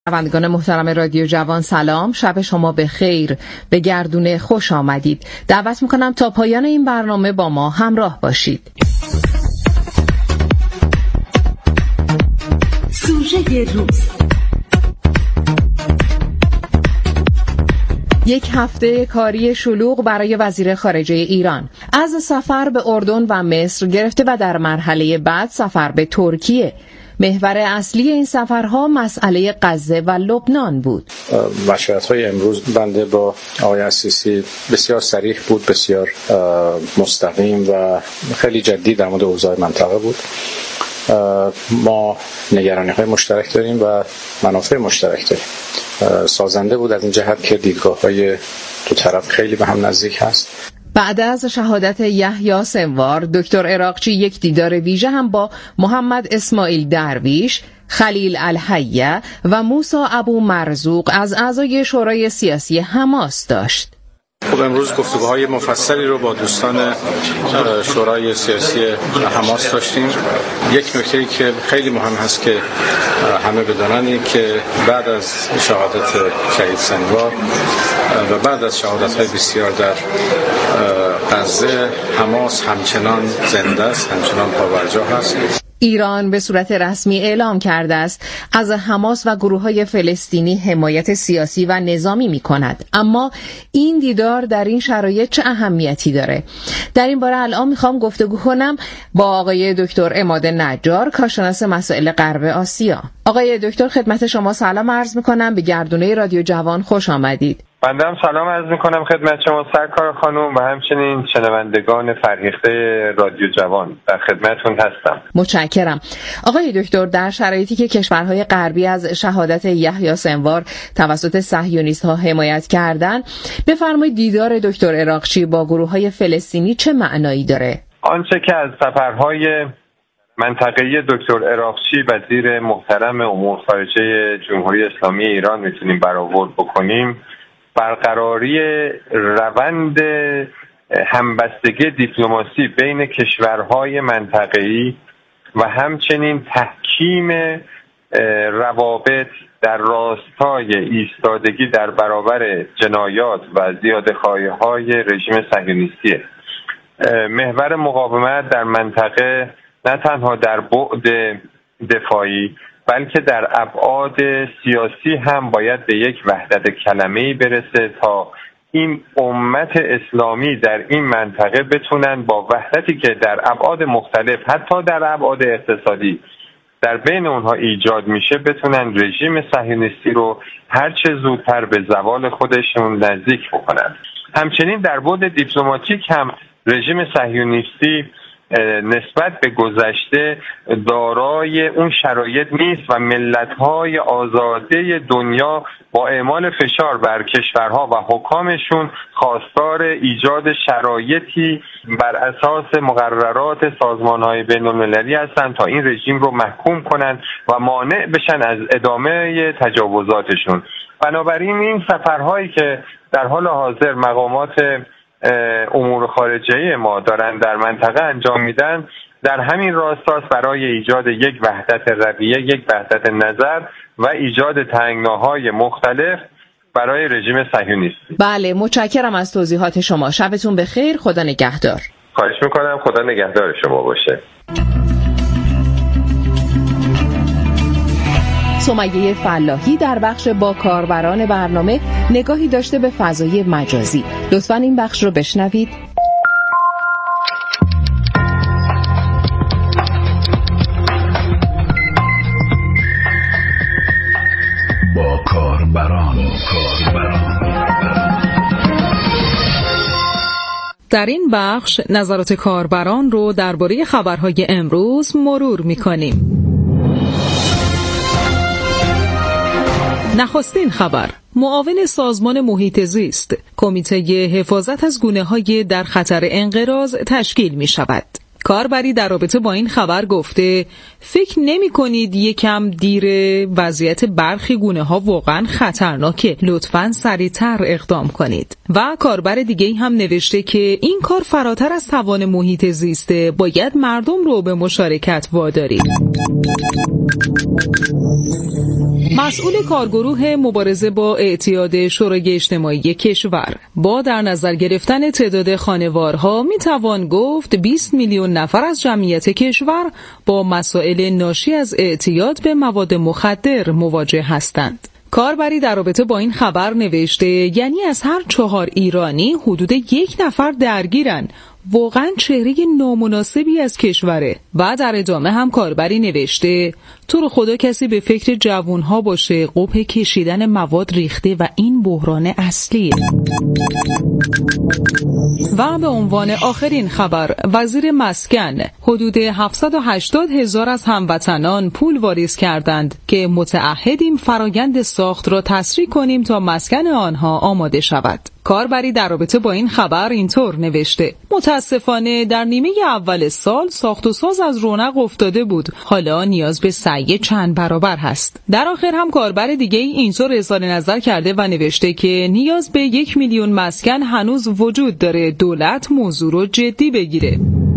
شنوندگان محترم رادیو جوان سلام، شب شما به خیر، به گردونه خوش آمدید. دعوت میکنم تا پایان این برنامه با ما همراه باشید. سوژه روز: یک هفته کاری شلوغ برای وزیر خارجه ایران، از سفر به اردن و مصر گرفته و در مرحله بعد سفر به ترکیه. محور اصلی این سفرها مسئله غزه و لبنان بود. مشورت‌های امروز بنده با آقای السیسی بسیار صریح بود، بسیار مستقیم و خیلی جدی در مورد اوضاع منطقه بود. ما نگرانی‌های مشترک داریم و منافع مشترک داریم. سازنده بود از این جهت که دیدگاه‌های دو طرف خیلی به هم نزدیک هست. بعد از شهادت یحیی سنوار، دکتر عراقچی یک دیدار ویژه هم با محمد اسماعیل درویش، خلیل الحیه و موسی ابو مرزوق از اعضای شورای سیاسی حماس داشت. خب امروز گفتگوهای مفصلی رو با دوستان شورای سیاسی حماس داشتیم. یک نکته‌ای که خیلی مهم هست که همه بدانند این که بعد از شهادت شهید سنوار و بعد از شهادت‌های بسیار در غزه، حماس همچنان زنده است، همچنان پابرجا هست. ایران به صورت رسمی اعلام کرده است از حماس و گروه‌های فلسطینی حمایت سیاسی و نظامی می‌کند. اما این دیدار در این شرایط چه اهمیتی داره؟ در این باره الان می‌خوام گفتگو کنم با آقای دکتر عماد نجار، کارشناس مسائل غرب آسیا. آقای دکتر، خدمت شما سلام عرض می‌کنم، به گردونه رادیو جوان خوش آمدید. بنده هم سلام عرض میکنم خدمت شما سرکار خانم و همچنین شنوندگان فرهیخته رادیو جوان. در خدمتتون هستم. متشکرم. آقای دکتر، در شرایطی که کشورهای غربی از شهادت یحیی سنوار توسط صهیونیست‌ها حمایت کردند، بفرمایید دیدار دکتر عراقچی با گروه‌های فلسطینی چه معنایی داره؟ آنچه که از سفرهای منطقه‌ای دکتر عراقچی وزیر محترم امور خارجه جمهوری اسلامی ایران میتونیم برآورد بکنیم، برقراری روند همبستگی دیپلماسی بین کشورهای منطقه‌ای و همچنین تحکیم روابط در راستای ایستادگی در برابر جنایات و زیاده‌خواهی‌های رژیم صهیونیستی. محور مقاومت در منطقه نه تنها در بعد دفاعی بلکه در ابعاد سیاسی هم باید به یک وحدت کلمه‌ای برسه تا این امت اسلامی در این منطقه بتونن با وحدتی که در ابعاد مختلف، حتی در ابعاد اقتصادی، در بین اونها ایجاد میشه، بتونن رژیم صهیونیستی رو هرچه زودتر به زوال خودشون نزدیک بکنن. همچنین در بعد دیپلماتیک هم رژیم صهیونیستی نسبت به گذشته دارای اون شرایط نیست و ملت‌های آزاده دنیا با اعمال فشار بر کشورها و حکامشون خواستار ایجاد شرایطی بر اساس مقررات سازمان‌های بین‌المللی هستند تا این رژیم رو محکوم کنند و مانع بشن از ادامه تجاوزاتشون. بنابراین این سفرهایی که در حال حاضر مقامات امور خارجه ما دارن در منطقه انجام میدن در همین راستاست، برای ایجاد یک وحدت رویه، یک وحدت نظر و ایجاد تنگناهای مختلف برای رژیم صهیونیستی. بله، متشکرم از توضیحات شما. شبتون بخیر، خدا نگهدار. خواهش میکنم، خدا نگهدار شما باشه. سمیه فلاحی در بخش با کاربران برنامه نگاهی داشته به فضای مجازی. لطفاً این بخش رو بشنوید. با کاربران. در این بخش نظرات کاربران رو درباره خبرهای امروز مرور می‌کنیم. نخستین خبر: معاون سازمان محیط زیست، کمیته حفاظت از گونه‌های در خطر انقراض تشکیل می شود. کاربری در رابطه با این خبر گفته فکر نمی کنید یکم دیر، وضعیت برخی گونه‌ها واقعا خطرناکه، لطفاً سریعتر اقدام کنید. و کاربر دیگه هم نوشته که این کار فراتر از توان محیط زیسته، باید مردم رو به مشارکت وادارید. مسئول کارگروه مبارزه با اعتیاد شورای اجتماعی کشور: با در نظر گرفتن تعداد خانوارها میتوان گفت 20 میلیون نفر از جمعیت کشور با مسائل ناشی از اعتیاد به مواد مخدر مواجه هستند. کاربری در رابطه با این خبر نوشته یعنی از هر 4 ایرانی حدود 1 نفر درگیرن. واقعا چهره نامناسبی از کشوره. و در ادامه هم کاربری نوشته تو رو خدا کسی به فکر جوانها باشه، قبح کشیدن مواد ریخته و این بحران اصلیه. و به عنوان آخرین خبر، وزیر مسکن: حدود 780,000 از هموطنان پول واریز کردند که متعهدیم فرایند ساخت را تسریع کنیم تا مسکن آنها آماده شود. کاربری در رابطه با این خبر اینطور نوشته متاسفانه در نیمه اول سال ساخت و ساز از رونق افتاده بود، حالا نیاز به سعی چند برابر هست. در آخر هم کاربر دیگه اینطور اظهار نظر کرده و نوشته که نیاز به 1 میلیون مسکن هنوز وجود داره، دولت موضوع رو جدی بگیره.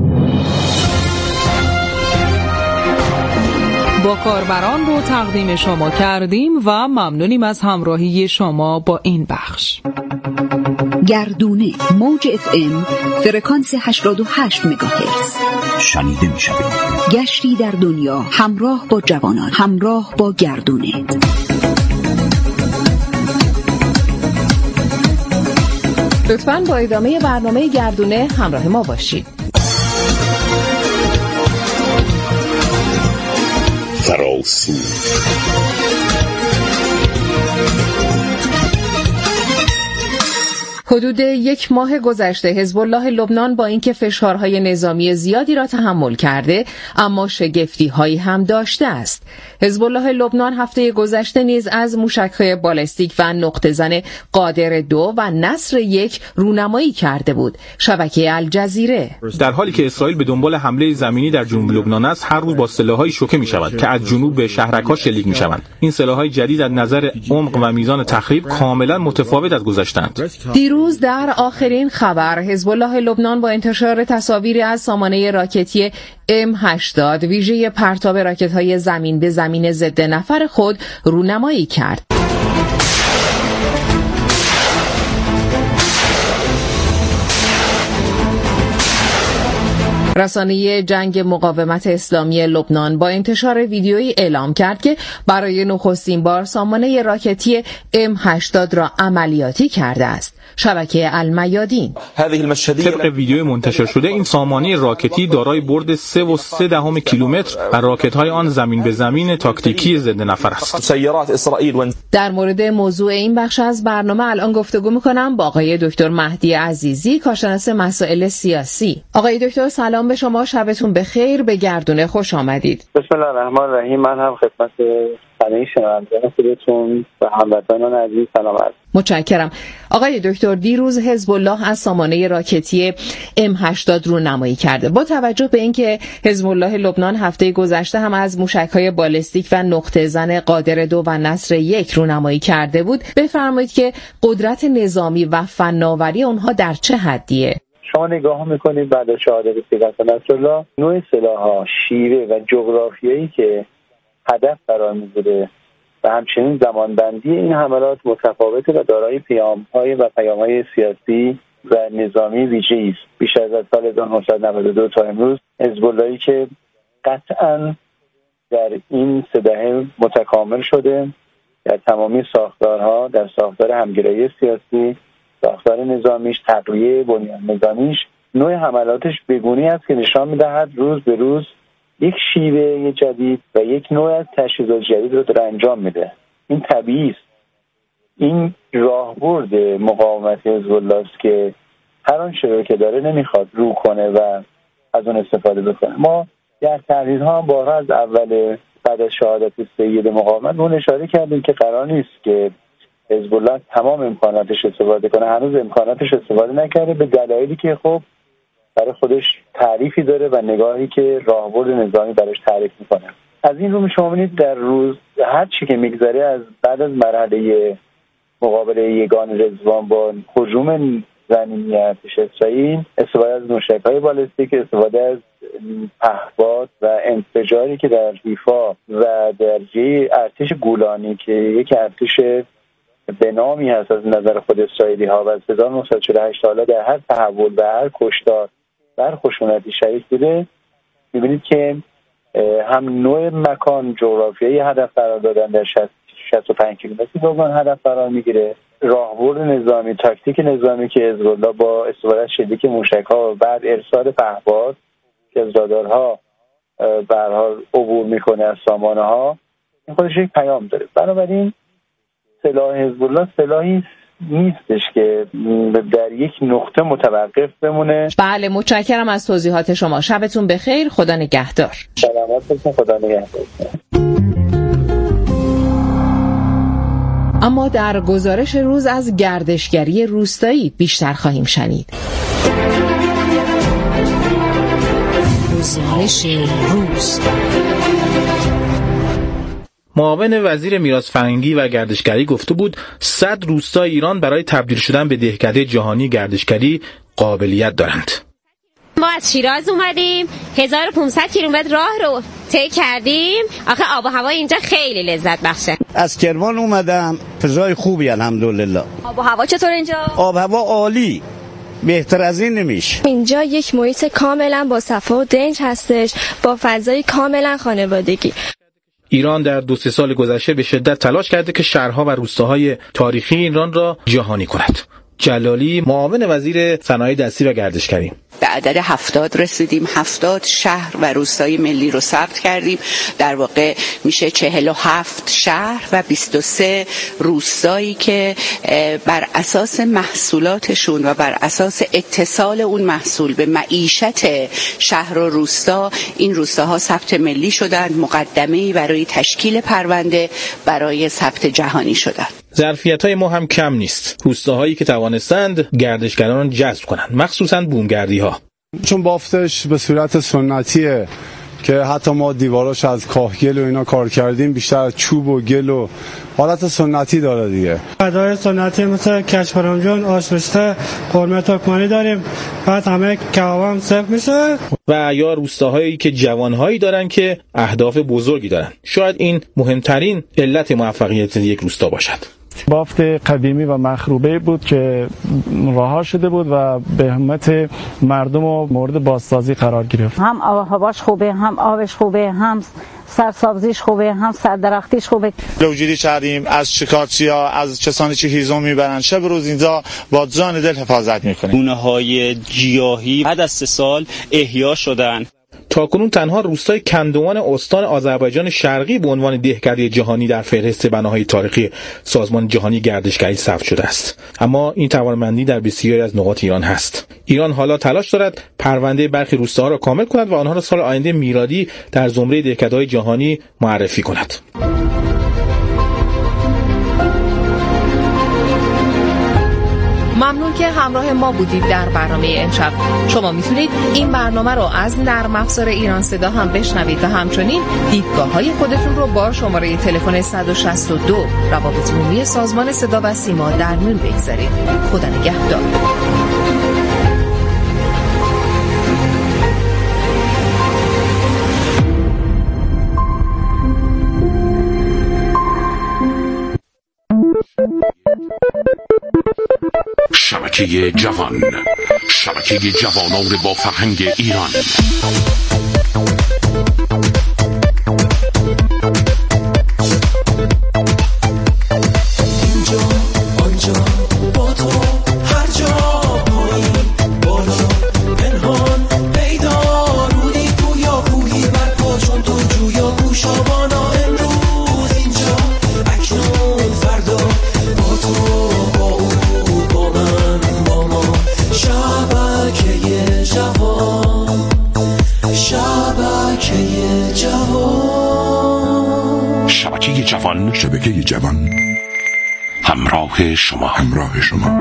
با کاربران رو تقدیم شما کردیم و ممنونیم از همراهی شما با این بخش. گردونه موج FM فرکانس 88 مگاهرتز شنیده می شود. گشتی در دنیا همراه با جوانان، همراه با گردونه. لطفاً با ادامه برنامه گردونه همراه ما باشید. فراسو حدود 1 ماه گذشته حزب الله لبنان با اینکه فشارهای نظامی زیادی را تحمل کرده اما شگفتی‌هایی هم داشته است. حزب الله لبنان هفته گذشته نیز از موشک‌های بالستیک و نقطه‌زن قادر 2 و نصر 1 رونمایی کرده بود. شبکه الجزیره: در حالی که اسرائیل به دنبال حمله زمینی در جنوب لبنان است، هر روز با سلاح‌های شوکه می‌شود که از جنوب به شهرک‌ها شلیک می‌شوند. این سلاح‌های جدید از نظر عمق و میزان تخریب کاملاً متفاوت از گذشته‌اند. دیروز در آخرین خبر حزب الله لبنان با انتشار تصاویری از سامانه راکتی M80 ویژه پرتاب راکت‌های زمین به زمین ضد نفر خود رونمایی کرد. رسانه جنگ مقاومت اسلامی لبنان با انتشار ویدیویی اعلام کرد که برای نخستین بار سامانه راکتی M80 را عملیاتی کرده است. شبکه المیادین: طبق ویدیو منتشر شده این سامانه راکتی دارای برد 3.3 کیلومتر و راکت‌های آن زمین به زمین تاکتیکی ضد نفر است. در مورد موضوع این بخش از برنامه الان گفتگو می‌کنم با آقای دکتر مهدی عزیزی، کارشناس مسائل سیاسی. آقای دکتر سلام به شما، شبتون بخیر، به گردونه خوش آمدید. بسم الله الرحمن الرحیم. من هم خدمت همه شنوندگان خودتون و هموطنان عزیز سلام عرض. متشکرم. آقای دکتر، دیروز حزب الله از سامانه راکتی M80 رونمایی کرده. با توجه به اینکه حزب الله لبنان هفته گذشته هم از موشک‌های بالستیک و نقطه‌زن قادر 2 و نصر 1 رونمایی کرده بود، بفرمایید که قدرت نظامی و فناوری اونها در چه حدیه؟ شما نگاه میکنید بعد از شهادت سید نصرالله نوع سلاح‌ها، شیوه و جغرافیایی که هدف قرار می‌گیره و همچنین زمانبندی این حملات متفاوته و دارای پیام‌های سیاسی و نظامی ویژه‌ای است. بیش از سال 1992 تا امروز حزب اللهی که قطعاً در این 3 دهه متکامل شده در تمامی ساختارها، در ساختار همگرایی سیاسی، ساختار نظامیش، تقویه بنیان نظامیش، نوع حملاتش بگونی است که نشان می‌دهد روز به روز یک شیوه جدید و یک نوع از تجهیزات جدید رو داره انجام میده. این طبیعی است. این راهبرد مقاومت حزب الله است که هر آنچه که داره نمیخواد رو کنه و از اون استفاده بکنه. ما در تحلیل‌ها بارها از اول بعد از شهادت سید مقاومت اون اشاره کردیم که قرار نیست که حزب الله تمام امکاناتش استفاده کنه. هنوز امکاناتش استفاده نکرده به دلایلی که خب برای خودش تعریفی داره و نگاهی که راهبرد نظامی براش تعریف میکنه. از این رو شما می‌بینید در روز هر چی که میگذره از بعد از مرحله مقابله یگان رضوان با هجوم زمینی ارتش اسرائیل، استفاده از موشک‌های بالستیک، استفاده از پهپاد و انفجاری که در حیفا و در ارتش گولانی که یک ارتش به نامی هست از نظر خود اسرائیلی ها و از 1948 حالا در هر تحول و هر کشتار و هر خشونتی شریک بوده، می‌بینید که هم نوع مکان جغرافیایی هدف قرار دادن در 65 کیلومتر دوگان هدف قرار میگیره، راهبرد نظامی، تاکتیک نظامی که حزب الله با استفاده از شلیک موشک‌ها و بعد ارسال پهپاد که از رادارها به هر حال عبور میکنه از سامانه‌ها، این خودش یک پیام داره. بنابراین سلاح حزب الله سلاحی نیستش که در یک نقطه متوقف بمونه. بله، متشکرم از توضیحات شما. شبتون بخیر، خدا نگهدار. سلامت باشین، خدا نگهدار. اما در گزارش روز از گردشگری روستایی بیشتر خواهیم شنید. گزارش روز. معاون وزیر میراث فرهنگی و گردشگری گفته بود 100 روستای ایران برای تبدیل شدن به دهکده جهانی گردشگری قابلیت دارند. ما از شیراز اومدیم، 1500 کیلومتر راه رو طی کردیم. آخه آب و هوا اینجا خیلی لذت بخشه. از کرمان اومدم، فضای خوبی الحمدلله. آب و هوا چطور اینجا؟ آب و هوا عالی، بهتر از این نمیشه. اینجا یک محیط کاملا با صفا و دنج هستش، با فضای کاملا خانوادگی. ایران در 2-3 سال گذشته به شدت تلاش کرده که شهرها و روستاهای تاریخی ایران را جهانی کند. جلالی، معاون وزیر صنایع دستی و گردشگری: به عدد 70 رسیدیم. 70 شهر و روستای ملی رو ثبت کردیم. در واقع میشه 47 شهر و 23 روستایی که بر اساس محصولاتشون و بر اساس اتصال اون محصول به معیشت شهر و روستا، این روستاها ثبت ملی شدن، مقدمه‌ای برای تشکیل پرونده برای ثبت جهانی شدن. ظرفیت‌های ما هم کم نیست. روستاهایی که توانستند گردشگران جذب کنند، مخصوصاً بومگردی‌ها. چون بافتش به صورت سنتیه که حتی ما دیواراش از کاهگل و اینا کار کردیم، بیشتر از چوب و گل و حالت سنتی داره دیگه. غذای سنتی مثل کشک پرامجون، آش رشته، قرمه ترکمانی داریم. بعد همه کباب هم سرو میشه. و یا روستاهایی که جوانهایی دارن که اهداف بزرگی دارن. شاید این مهمترین علت موفقیت یک روستا باشد. بافت قدیمی و مخروبه بود که رها شده بود و به همت مردم و مورد بازسازی قرار گرفت. هم هواش خوبه، هم آبش خوبه، هم سرسبزیش خوبه، هم سردرختیش خوبه. لوجیری کردیم از شکارچی‌ها، از کسانی که هیزم میبرن، شب روز اینجا با جان دل حفاظت میکنیم. گونه‌های گیاهی بعد از 3 سال احیا شدن. تاکنون تنها روستای کندوان استان آذربایجان شرقی به عنوان دهکده جهانی در فهرست بناهای تاریخی سازمان جهانی گردشگری ثبت شده است. اما این توانمندی در بسیاری از نقاط ایران هست. ایران حالا تلاش دارد پرونده برخی روستاها را کامل کند و آنها را سال آینده میلادی در زمره دهکده‌های جهانی معرفی کند. ممنون که همراه ما بودید در برنامه امشب. شما میتونید این برنامه رو از نرم افزار ایران صدا هم بشنوید و همچنین دیدگاه‌های خودتون رو با شماره تلفن 162 روابط عمومی سازمان صدا و سیما در میون بگذارید. خدا نگهدار. شبکه جوان، شبکه جوانان با فرهنگ ایران. اینجا آنجا با تو هر جا پایین بالا پنهان پیدا رودی پویا پویی بر پاشون تو جویا گوشابانا امروز اینجا اکنون فردا با تو با او با من با ما شبکه جوان شبکه جوان شبکه جوان، شبکه جوان، همراه شما، همراه شما.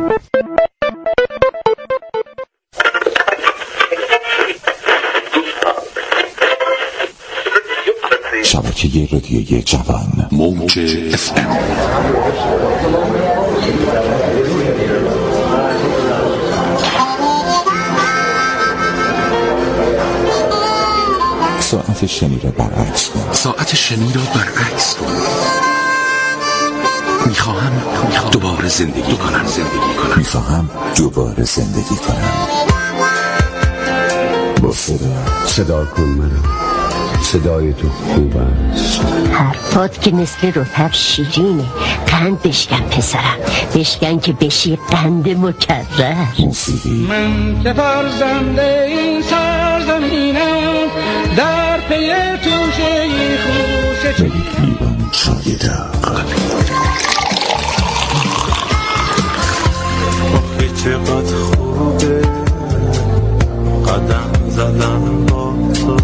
شبکه رادیویی جوان، موج FM. ساعت شنی را برعکس کن. ساعت شنی را برعکس کن. میخواهم دوباره زندگی کنم. میخواهم دوباره زندگی کنم. با صدا کن منم. صدای تو خوب است. حرفات که مثل رطب شیرینه. قند بشکن پسرم، بشکن که بشی قند مکرر. موسیقی. من که فرزنده این سرزمینم، در پی توشه خوش ملیک لیوان چای داغ. آخه چقدر خوبه قدم زدن با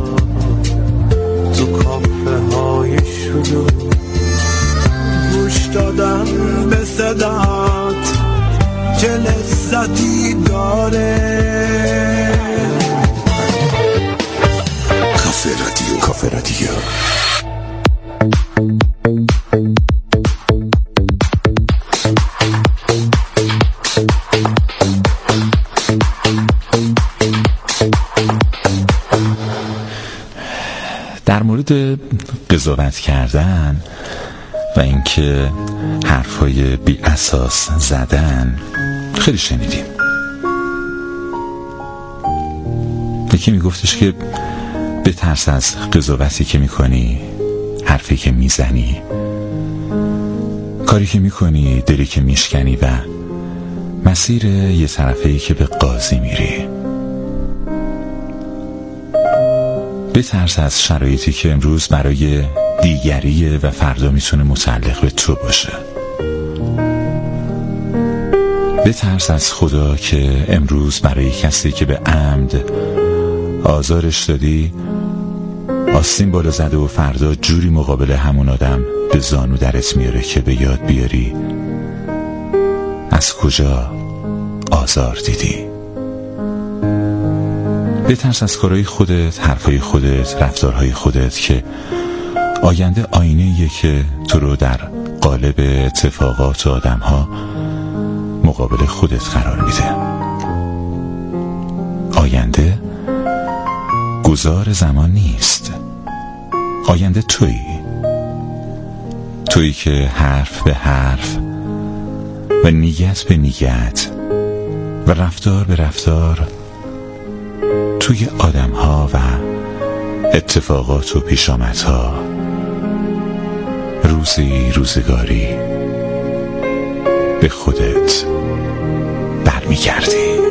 تو کافه های شلوغ، گوش دادن به صدات چه لذتی داره. کافه رادیو. در مورد قضاوت کردن و اینکه حرفای بی اساس زدن خیلی شنیدیم. یکی میگفتش که بترس از قضاوتی که میکنی، حرفی که میزنی، کاری که میکنی، دلی که میشکنی و مسیر یه طرفی که به قاضی میری. بترس از شرایطی که امروز برای دیگریه و فردا میتونه متعلق به تو باشه. بترس از خدا که امروز برای کسی که به عمد آزارش دادی آستین بالا زده و فردا جوری مقابل همون آدم به زانو درت میاره که به یاد بیاری از کجا آزار دیدی. بترس از کارهای خودت، حرفای خودت، رفتارهای خودت که آینده آینه‌ایه که تو رو در قالب اتفاقات و آدم‌ها مقابل خودت قرار میده. آینده گذار زمان نیست. آینده تویی که حرف به حرف و نیت به نیت و رفتار به رفتار توی آدم‌ها و اتفاقات و پیشامدها روزگاری به خودت برمیگردی.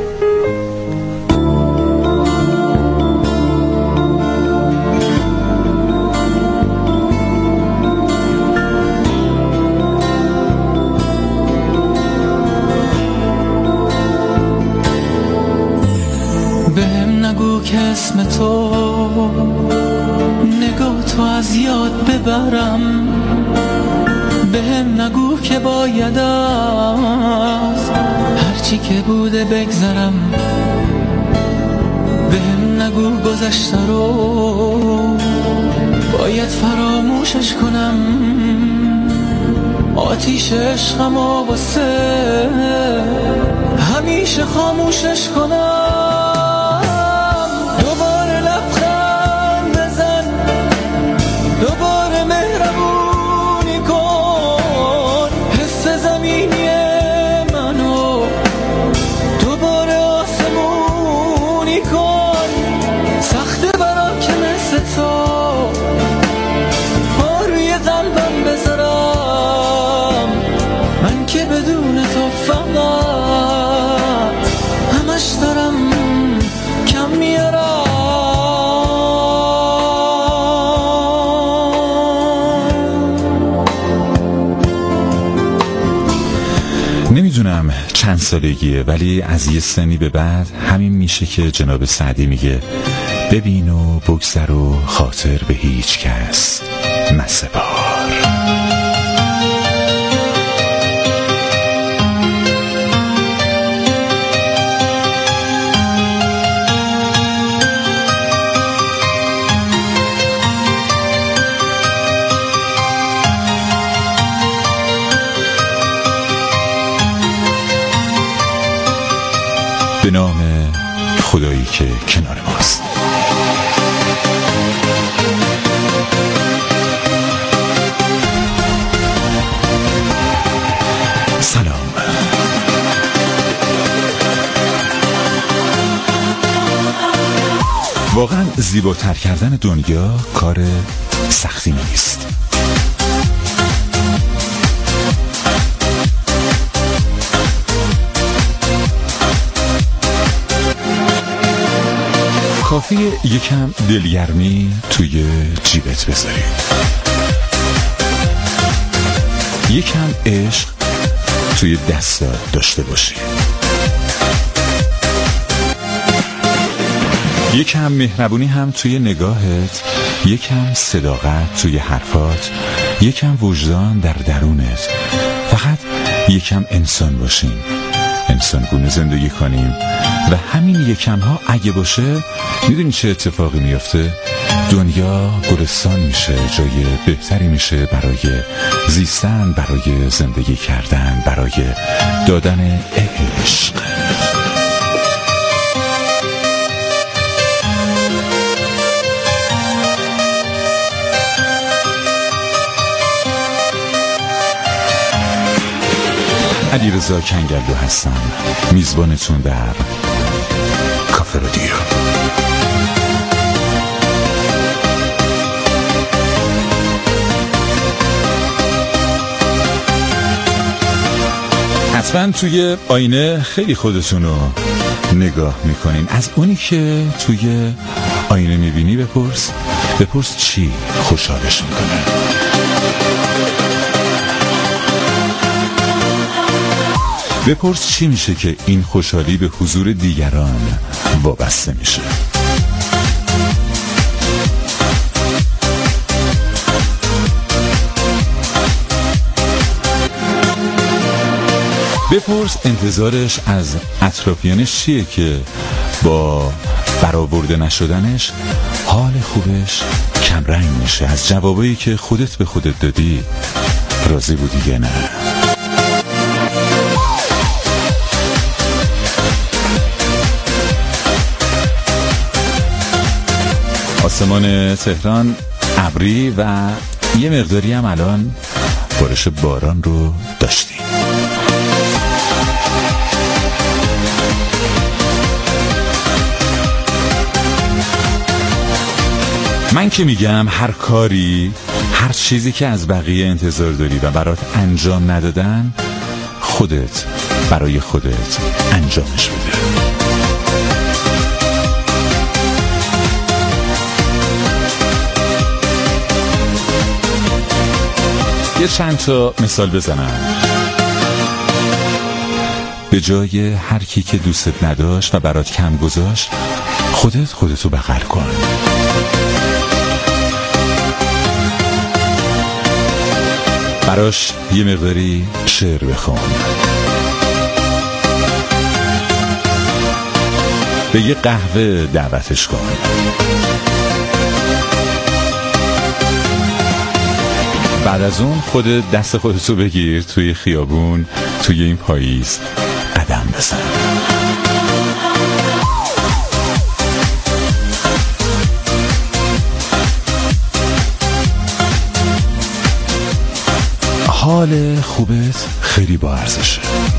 بهم نگو که اسم تو نگاه تو از یاد ببرم، بهم نگو که باید از هرچی که بوده بگذرم، بهم نگو گذشته رو باید فراموشش کنم، آتیش عشقم و واسه همیشه خاموشش کنم. دوباره لبخند بزن، دوباره مهربونی کن، حس زمینی منو دوباره آسمونی کن. سخته برام که مثل تو پا روی قلبم بذارم، من که بدون تو فقط همش دارم کم میارم. نمیدونم چند سالگیه ولی از یه سنی به بعد همین میشه که جناب سعدی میگه ببین و بگذر و خاطر به هیچ کس مسپار. به نام خدایی که کنار ماست. واقعا زیباتر کردن دنیا کار سختی نیست. کافیه یکم دلگرمی توی جیبت بذاری، یکم عشق توی دستات داشته باشی، یکم مهربونی هم توی نگاهت، یکم صداقت توی حرفات، یکم وجدان در درونت. فقط یکم انسان باشیم، انسان گونه زندگی کنیم و همین یکم ها اگه باشه میدونی چه اتفاقی میفته؟ دنیا گلستان میشه، جای بهتری میشه برای زیستن، برای زندگی کردن، برای دادن عشق. علیرضا کنگرلو هستم، میزبانتون در کافه رادیو. حتما توی آینه خیلی خودتون رو نگاه میکنین. از اونی که توی آینه میبینی بپرس چی خوشحالش میکنه. بپرس چی میشه که این خوشحالی به حضور دیگران وابسته میشه. بپرس انتظارش از اطرافیانش چیه که با برآورده نشدنش حال خوبش کمرنگ میشه. از جوابایی که خودت به خودت دادی راضی بودی یا نه؟ آسمان تهران ابری و یه مقداری هم الان بارش باران رو داشتیم. من که میگم هر کاری، هر چیزی که از بقیه انتظار داری و برات انجام ندادن، خودت برای خودت انجامش بده. یه چند تا مثال بزنم. به جای هر کی که دوستت نداشت و برات کم گذاشت، خودتو بغل کن. براش یه مقداری شعر بخون. به یه قهوه دعوتش کن. بعد از اون خودت دست خودتو بگیر توی خیابون، توی این پاییز قدم بزن. حال خوبت خیلی با ارزشه.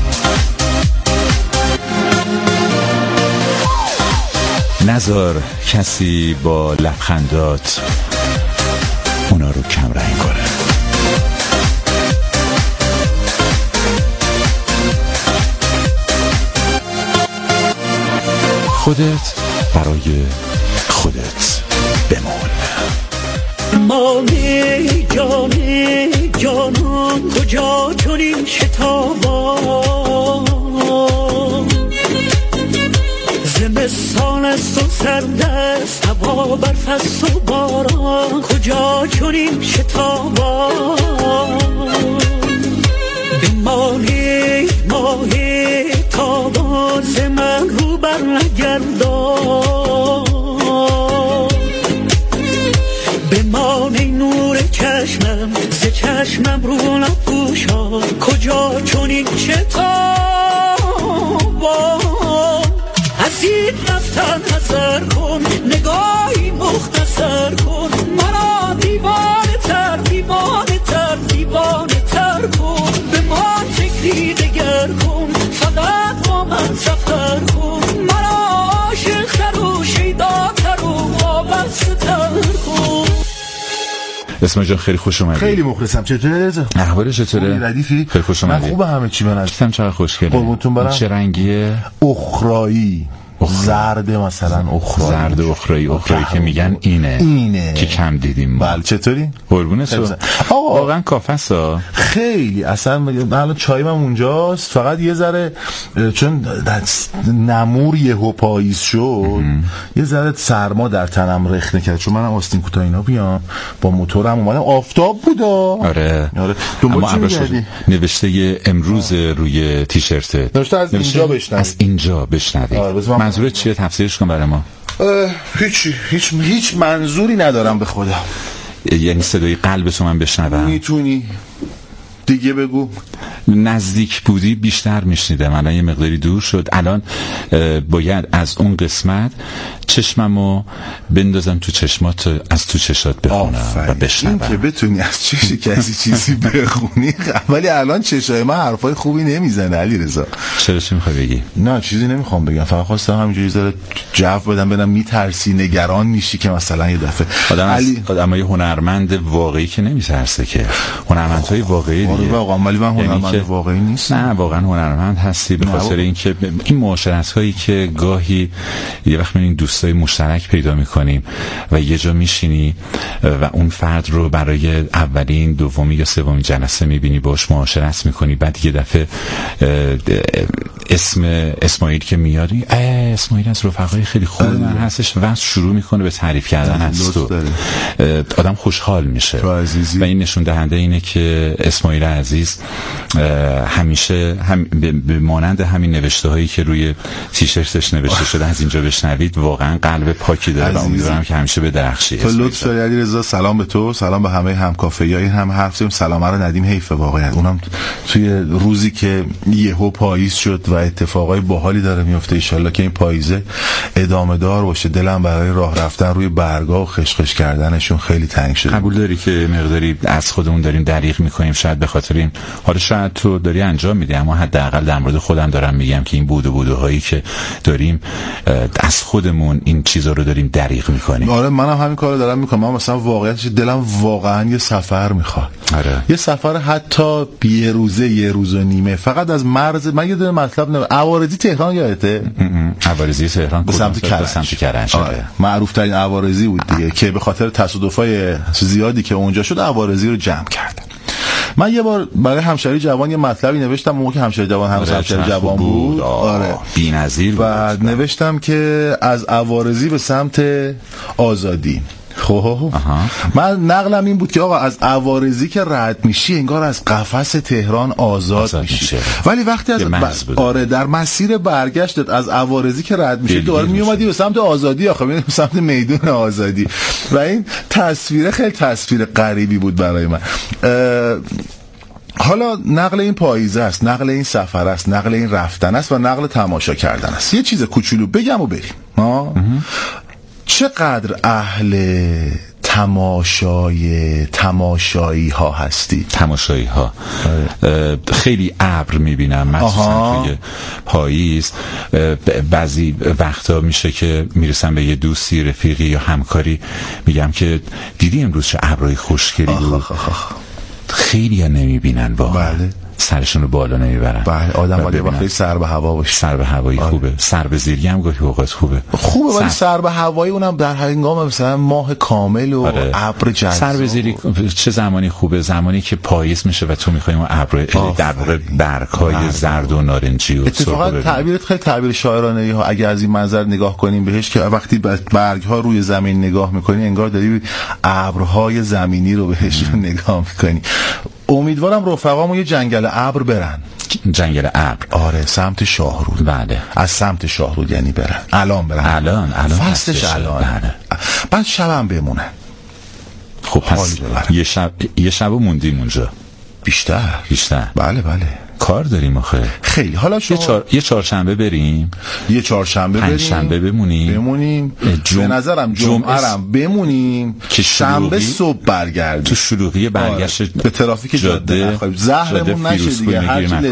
نذار کسی با لبخندات اونا رو کم رنگ کنه. خودت برای خودت بمون. مامی جانی جانان کجا چنین شتابان، زمستان است و سرد است، هوا برف است و باران، کجا چنین شتابان. بمانی ماهی تابان ز من رو بر نگردان، بمانی نور چشمم ز چشمم رو نپوشان، کجا چنین شتابان. از این رفتن نظر کن، نگاهی مختصر کن، مرا دیوانه تر کن، به ما فکری دگر کن، فقط با من سفر کن، مرا عاشق تر و شیدا تر و اسماعیل جان خیلی خوش اومدی. خیلی مخلصم. چطوره رضا؟ احوال چطوره؟ ردیفی؟ خیلی خوش اومدی. من خوبه، همه چی بنظر. گفتم چقدر خوشگله. قربونتون برم. چه رنگیه؟ اخرایی. زرد مثلا اخرایی. زرد اخرایی که میگن اینه که کم دیدیم. بله چطوری؟ قربونت برم. آقا واقعا کافه‌سا. خیلی اصلا الان چایم اونجاست، فقط یه ذره چون نمور یهو پاییز شد یه ذره سرما در تنم رخنه کرد، چون منم آستین کوتاه اینا بیام با موتورم اومدم آفتاب بودا. آره دنبال چی می‌گردی؟ نوشته امروز روی تیشرتت. نوشته از اینجا بشنوی. از اینجا بشنوی. منظورت چیه؟ تفسیرش کن برای ما. هیچ منظوری ندارم به خدا. یعنی صدای قلبتو من بشنوم؟ میتونی دیگه بگو. نزدیک بودی بیشتر میشنیدم، الان یه مقداری دور شد. الان باید از اون قسمت چشممو بندازم تو چشمات، از تو چشات بخونم و بشنوم. این که بتونی از چش کسی چیزی بخونی، ولی الان چشای من حرفای خوبی نمیزنه علیرضا. چرا چی میخوای بگی؟ نه چیزی نمیخوام بگم، فقط خواستم همینجوری ذره جو بدم، ببینم میترسی، نگران میشی که مثلا یه دفعه آدمای هنرمند واقعی که نمیترسه، که هنرمندهای واقعی دیگه. واقعا ولی من هنرمند واقعی نیستم. نه واقعا هنرمند هستی، به خاطر اینکه این معاشرت هایی که گاهی یه وقت میبینین دوستای مشترک پیدا میکنیم و یه جا میشینی و اون فرد رو برای اولین، دومی یا سومین جلسه میبینی، باش معاشرت میکنی، بعد یه دفعه اسم اسماعیل که میاری، اسماعیل از رفقای خیلی خوب من هستش و شروع میکنه به تعریف کردن از تو، آدم خوشحال میشه و این نشون دهنده اینه که اسماعیل عزیز همیشه به مانند همین نوشته هایی که روی تیشرتش نوشته شده از اینجا بشنوید واقعا قلب پاکی داره و امیدوارم که همیشه به درخشی. تو لطف داری علیرضا. سلام به تو، سلام به همه همکافه‌ای. هم حرف زدیم سلام رو ندیم، حیفه واقعا. اونم توی روزی که یهو پاییز شد و اتفاقای باحالی داره میفته، ان شاءالله که این پاییزه ادامه دار باشه. دلم برای راه رفتن روی برگا و خشخش کردنشون خیلی تنگ شده. قبول داری که مقداری از خودمون داریم دریغ میکنیم، شاید به خاطر این، حالا شاید تو داری انجام میدی، اما حداقل در مورد خودم دارم میگم که این بودوهایی که داریم از خودمون این چیزا رو داریم دریغ میکنیم. آره منم همین کارو دارم میکنم. من مثلا واقعیتش دلم واقعا یه سفر میخواد. آره یه سفر حتی یه روزه، یه روز و نیمه، فقط از مرز. من یه دونه مطلب عوارضی تهران یادته؟ عوارضی تهران به سمت کرج. آره. معروف ترین عوارضی بود دیگه که به خاطر تصادفای زیادی که اونجا شد عوارضی رو جمع کردن. من یه بار برای همشهری جوان یه مطلبی نوشتم، موقع که همشهری جوان همشهری جوان بود. آره بی‌نظیر بود. بعد نوشتم که از عوارضی به سمت آزادی. خب من نقلم این بود که آقا از عوارضی که رد میشی انگار از قفس تهران آزاد میشی، ولی وقتی از آره در مسیر برگشتت از عوارضی که رد میشی دوباره میومدی به سمت آزادی، آخه به سمت میدون آزادی، و این تصویر خیلی تصویر غریبی بود برای من. حالا نقل این پاییزه است، نقل این سفر است، نقل این رفتن است و نقل تماشا کردن است. یه چیز کوچولو بگم و بریم. چقدر اهل تماشایی ها هستی؟ تماشایی ها خیلی ابر میبینم مخصوصا توی پاییز. بعضی وقتا میشه که میرسم به یه دوستی، رفیقی یا همکاری، میگم که دیدی امروز چه ابرای خوشگلی بود. خیلی ها نمیبینن واقعا. بله. سرشون رو بالا نمیبرن. بله آدم باید وقتی سر به هوا باشه. سر به هوایی خوبه. سر به زیری هم گاهی اوقات خوبه ولی سر به هوایی اونم در هنگام مثلا ماه کامل و ابر جذاب. سر به زیری چه زمانی خوبه؟ زمانی که پاییز میشه و تو میخوای اون ابر در واقع برگ‌های زرد و نارنجی و اتفاقا تعبیرت خیلی تعبیر شاعرانه‌ای ها. اگه از این منظر نگاه کنیم بهش که وقتی برگ‌ها روی زمین نگاه می‌کنی انگار داری ابرهای زمینی رو بهش نگاه می‌کنی. امیدوارم رفقامون یه جنگل ابر برن. جنگل ابر؟ آره سمت شاهرود. بله از سمت شاهرود یعنی برن الان فصلش الان. بله. بعد شبم بمونن. خب پس یه شب موندیم اونجا. بیشتر بله کار داریم آخه خیلی. حالا یه چهارشنبه بریم، یه چهارشنبه بریم، پنجشنبه بمونیم. به نظرم جمعه بمونیم که شنبه صبح برگردیم. تو شلوغی برگشت به ترافیک جاده زهرمون نشه دیگه.